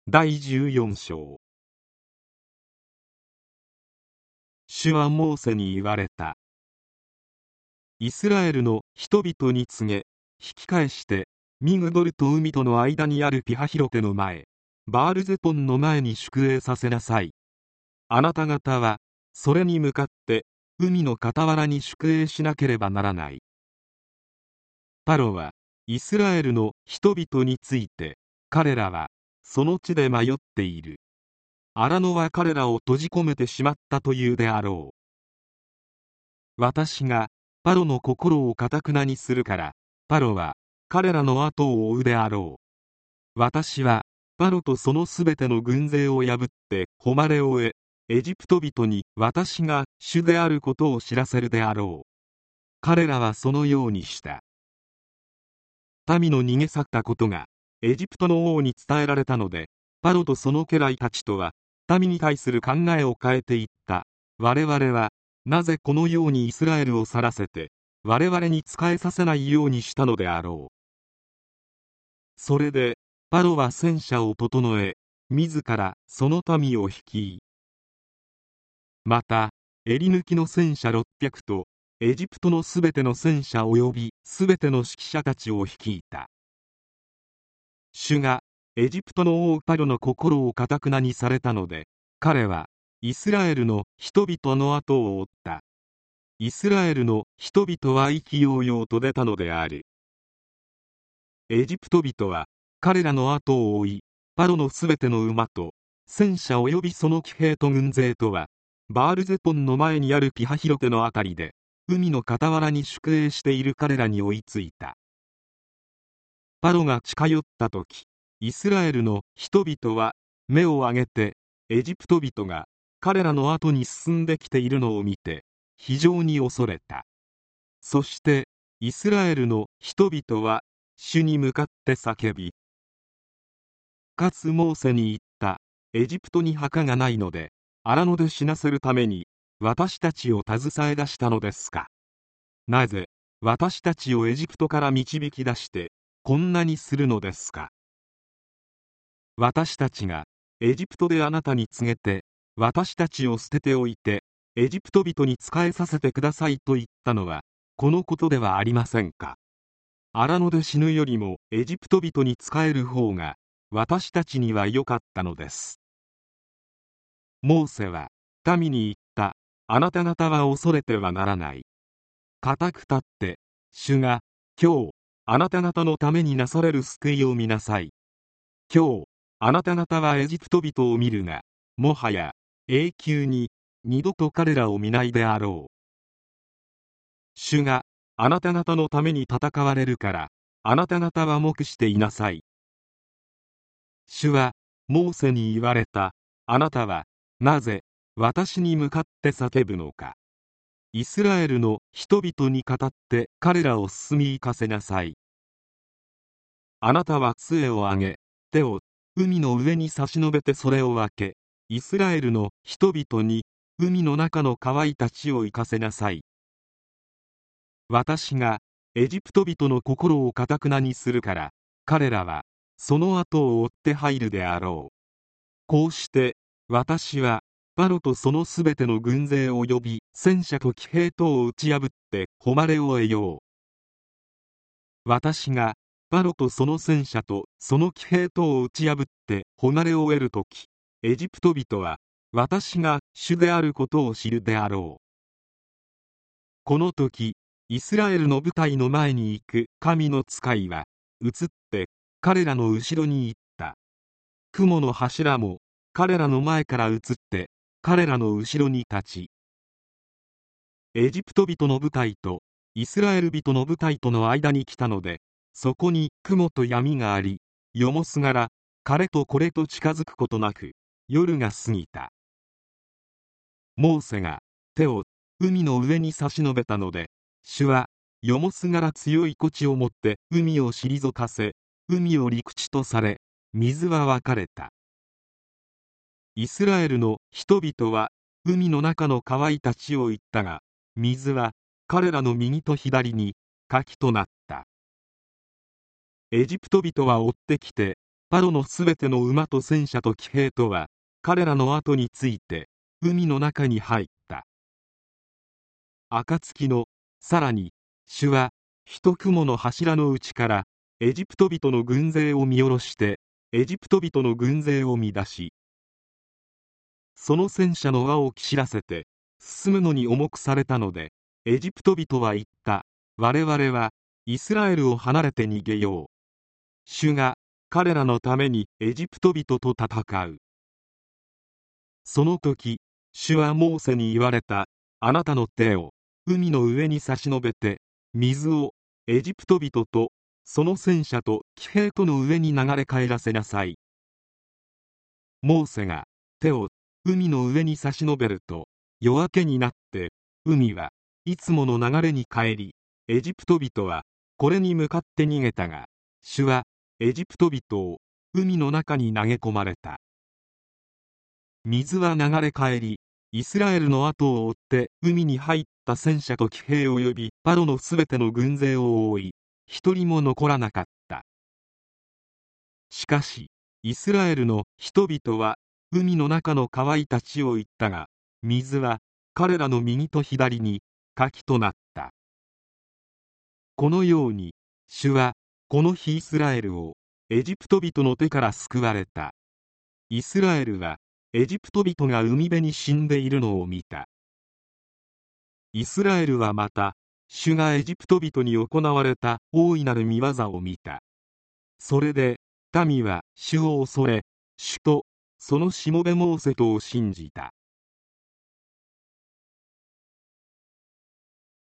第14章。主はモーセに言われた。イスラエルの人々に告げ、引き返してミグドルと海との間にあるピハヒロテの前、バールゼポンの前に宿営させなさい。あなた方はそれに向かって海の傍らに宿営しなければならない。パロはイスラエルの人々について、彼らはその地で迷っている。荒野は彼らを閉じ込めてしまったというであろう。私がパロの心を堅くなにするから、パロは彼らの後を追うであろう。私はパロとそのすべての軍勢を破って誉れを得、エジプト人に私が主であることを知らせるであろう。彼らはそのようにした。民の逃げ去ったことがエジプトの王に伝えられたので、パロとその家来たちとは民に対する考えを変えていった。我々はなぜこのようにイスラエルを去らせて我々に仕えさせないようにしたのであろう。それでパロは戦車を整え、自らその民を率い、また襟抜きの戦車600とエジプトのすべての戦車及びすべての指揮者たちを率いた。主がエジプトの王パロの心を堅くなにされたので、彼はイスラエルの人々の後を追った。イスラエルの人々は意気揚々と出たのである。エジプト人は彼らの後を追い、パロのすべての馬と戦車及びその騎兵と軍勢とはバールゼポンの前にあるピハヒロテのあたりで海の傍らに宿営している彼らに追いついた。パロが近寄った時、イスラエルの人々は目を上げてエジプト人が彼らの後に進んできているのを見て非常に恐れた。そしてイスラエルの人々は主に向かって叫び、かつモーセに言った。エジプトに墓がないので荒野で死なせるために私たちを携え出したのですか。なぜ私たちをエジプトから導き出してこんなにするのですか。私たちがエジプトであなたに告げて私たちを捨てておいてエジプト人に仕えさせてくださいと言ったのはこのことではありませんか。荒野で死ぬよりもエジプト人に仕える方が私たちには良かったのです。モーセは民に言った。あなた方は恐れてはならない。固く立って主が今日あなた方のためになされる救いを見なさい。今日あなた方はエジプト人を見るが、もはや永久に二度と彼らを見ないであろう。主があなた方のために戦われるからあなた方は黙していなさい。主はモーセに言われた。あなたはなぜ私に向かって叫ぶのか。イスラエルの人々に語って彼らを進み行かせなさい。あなたは杖を上げ、手を海の上に差し伸べてそれを分け、イスラエルの人々に海の中の乾いた地を行かせなさい。私がエジプト人の心を堅くなにするから、彼らはその後を追って入るであろう。こうして私はパロとそのすべての軍勢及び戦車と騎兵とを打ち破って誉れを得よう。私がパロとその戦車とその騎兵とを打ち破って誉れを得るとき、エジプト人は私が主であることを知るであろう。この時イスラエルの部隊の前に行く神の使いは移って彼らの後ろに行った。雲の柱も彼らの前から移って彼らの後ろに立ち、エジプト人の部隊とイスラエル人の部隊との間に来たので、そこに雲と闇があり、夜もすがら彼とこれと近づくことなく夜が過ぎた。モーセが手を海の上に差し伸べたので、主は夜もすがら強い命をもって海を退かせ、海を陸地とされ、水は分かれた。イスラエルの人々は海の中の乾いた地を行ったが、水は彼らの右と左に渇きとなった。エジプト人は追ってきてパロのすべての馬と戦車と騎兵とは彼らの後について海の中に入った。暁のさらに主は一雲の柱の内からエジプト人の軍勢を見下ろしてエジプト人の軍勢を見出し、その戦車の輪を切らせて進むのに重くされたので、エジプト人は言った。我々はイスラエルを離れて逃げよう。主が彼らのためにエジプト人と戦う。その時主はモーセに言われた。あなたの手を海の上に差し伸べて水をエジプト人とその戦車と騎兵との上に流れ帰らせなさい。モーセが手を海の上に差し伸べると、夜明けになって海はいつもの流れに帰り、エジプト人はこれに向かって逃げたが、主はエジプト人を海の中に投げ込まれた。水は流れ帰り、イスラエルの後を追って海に入った戦車と騎兵を呼び、パロのすべての軍勢を覆い、一人も残らなかった。しかしイスラエルの人々は海の中の乾いた地を行ったが、水は彼らの右と左に渇となった。このように主はこの日イスラエルをエジプト人の手から救われた。イスラエルはエジプト人が海辺に死んでいるのを見た。イスラエルはまた主がエジプト人に行われた大いなる御業を見た。それで民は主を恐れ、主とそのしもべモーセとを信じた。